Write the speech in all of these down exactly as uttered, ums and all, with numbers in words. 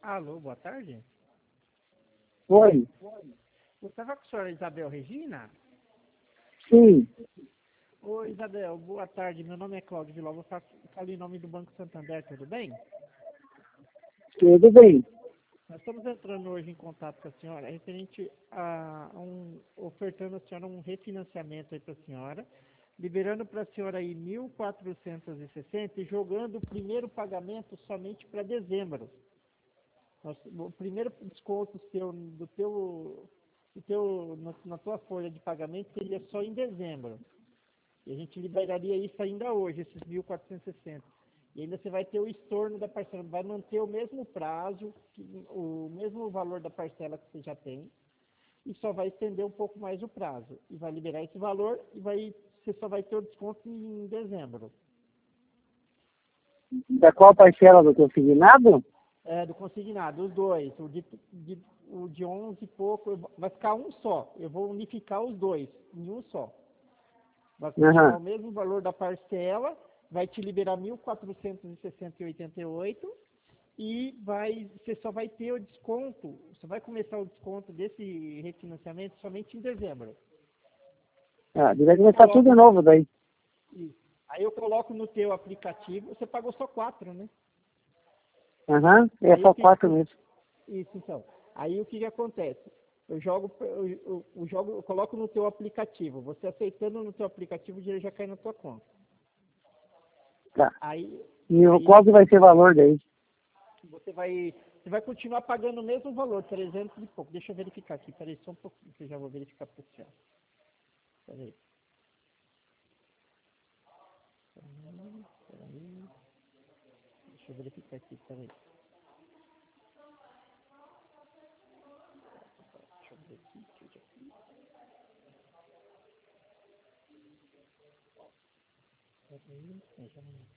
Alô, boa tarde. Oi. Eu estava com a senhora Isabel Regina? Sim. Oi, Isabel, boa tarde. Meu nome é Cláudio Viló, eu faço- falo em nome do Banco Santander, tudo bem? Tudo bem. Nós estamos entrando hoje em contato com a senhora, referente a um, ofertando a senhora um refinanciamento aí para a senhora, liberando para a senhora aí mil quatrocentos e sessenta e jogando o primeiro pagamento somente para dezembro. Nós- O primeiro desconto seu, do teu, do teu, na, na tua folha de pagamento seria só em dezembro. E a gente liberaria isso ainda hoje, esses mil quatrocentos e sessenta. E ainda você vai ter o estorno da parcela, vai manter o mesmo prazo, que- o mesmo valor da parcela que você já tem, e só vai estender um pouco mais o prazo. E vai liberar esse valor e vai, você só vai ter o desconto em dezembro. Da qual parcela do consignado? É, do consignado, os dois. O de, de, o de onze e pouco, eu vou- vai ficar um só. Eu vou unificar os dois em um só. Vai continuar Aham. o mesmo valor da parcela, vai te liberar mil quatrocentos e sessenta e oitenta e oito e vai, você só vai ter o desconto, você vai começar o desconto desse refinanciamento somente em dezembro. Ah, vai Aí eu começar tudo coloco, de novo daí. isso. Aí eu coloco no teu aplicativo, você pagou só quatro, né? Aham. É Aí o só que, quatro mesmo. isso então. Aí o que que acontece? Eu jogo, eu, eu, eu jogo, eu coloco no teu aplicativo. Você aceitando no teu aplicativo, o dinheiro já cai na tua conta. Tá. Aí, E o- aí qual que vai ser o valor daí? você vai, você vai continuar pagando o mesmo valor, trezentos e pouco. Deixa eu verificar aqui, peraí, só um pouquinho, que eu já vou verificar para você. Peraí. Peraí, peraí. Deixa eu verificar aqui, peraí. Deixa eu ver aqui, que eu já fiz. Peraí, eu já não...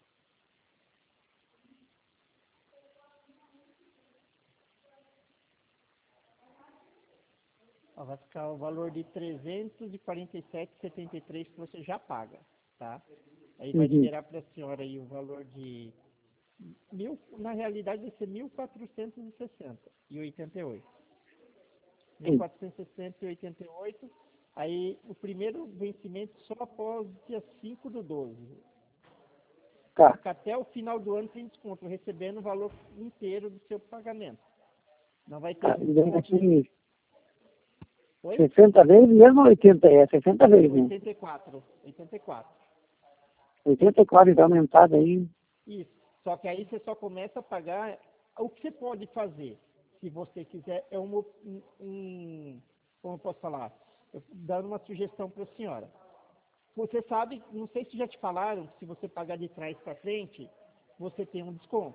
Ó, vai ficar o valor de trezentos e quarenta e sete e setenta e três que você já paga, tá? Aí vai Uhum. liberar para a senhora aí o valor de mil, na realidade vai ser mil quatrocentos e sessenta e oitenta e oito. Sim. mil quatrocentos e sessenta e oitenta e oito. Aí o primeiro vencimento só após dia cinco do doze. Tá. Fica até o final do ano sem desconto, recebendo o valor inteiro do seu pagamento. Não vai ter Tá. E daí desconto. assim, Oi? sessenta vezes mesmo ou oitenta? É sessenta vezes, né? oitenta e quatro. oitenta e quatro. oitenta e quatro então aumentado aí. Isso. Só que aí você só começa a pagar. O que você pode fazer, se você quiser, é uma, um, um- como eu posso falar? Eu, dando uma sugestão para a senhora. Você sabe, não sei se já te falaram, que se você pagar de trás para frente, você tem um desconto.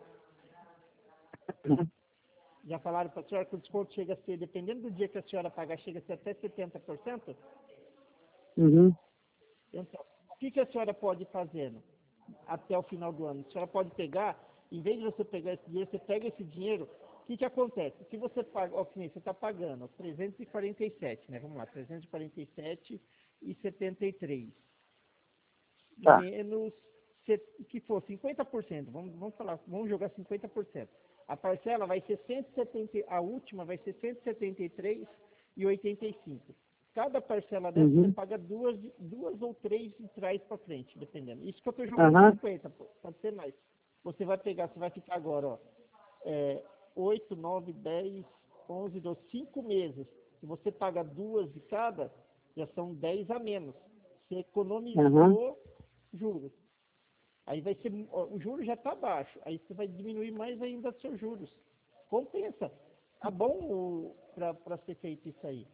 Já falaram para a senhora que o desconto chega a ser, dependendo do dia que a senhora pagar, chega a ser até setenta por cento? Uhum. Então, o que, que a senhora pode fazer até o final do ano? A senhora pode pegar, em vez de você pegar esse dinheiro, você pega esse dinheiro, o que, que acontece? Se você paga, ó, que nem você está pagando trezentos e quarenta e sete, né? Vamos lá, trezentos e quarenta e sete e setenta e três. Tá. Menos, se- que for cinquenta por cento, vamos, vamos falar, vamos jogar cinquenta por cento. A parcela vai ser cento e setenta, a última vai ser cento e setenta e três e oitenta e cinco. Cada parcela dessa você Uhum. paga duas, duas ou três de trás para frente, dependendo. Isso que eu estou jogando Aham. cinquenta, pô, pode ser mais. Você vai pegar, você vai ficar agora, ó, é, oito, nove, dez, onze, doze, cinco meses. Se você paga duas de cada, já são dez a menos. Você Aham. economizou juros. Aí vai ser, ó, o juro já está baixo, aí você vai diminuir mais ainda seus juros. Compensa. Tá bom para ser feito isso aí.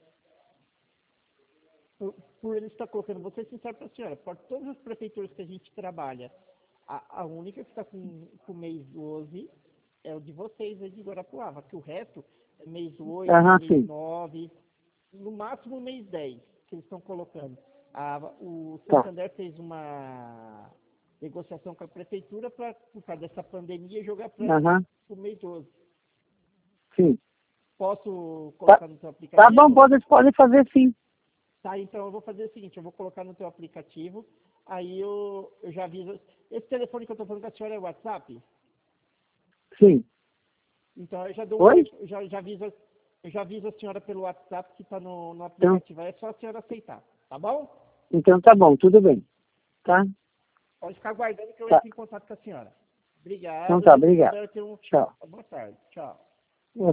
Por, por ele estar colocando, vou ser sincero para a senhora, por todas as prefeituras que a gente trabalha, a, a única que está com, com o mês doze é o de vocês aí de Guarapuava, que o resto é mês oito, Aham, mês sim. nove, no máximo mês dez que eles estão colocando. A, o Tá. Santander fez uma negociação com a prefeitura para, por causa dessa pandemia, jogar para Aham. o mês doze. Sim. Posso Tá. colocar no seu Tá bom, aplicativo? pode, pode fazer sim. Tá, então eu vou fazer o seguinte, eu vou colocar no teu aplicativo, aí eu, eu já aviso. Esse telefone que eu estou falando com a senhora é o WhatsApp? Sim. Então, eu já dou Oi? eu já, já, aviso, eu já aviso a senhora pelo WhatsApp que está no, no aplicativo. É só a senhora aceitar, tá bom? Então tá bom, tudo bem. Tá? Pode ficar aguardando que eu Tá. entro em contato com a senhora. Obrigado. Então tá, e obrigado. espero ter um... Tchau. Boa tarde. Tchau.